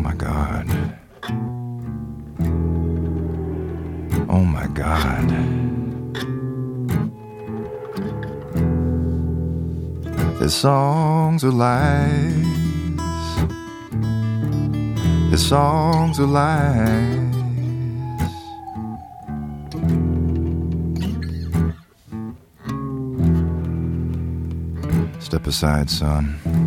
my God. Oh my God. Their songs are lies. Their songs are lies. Step aside, son.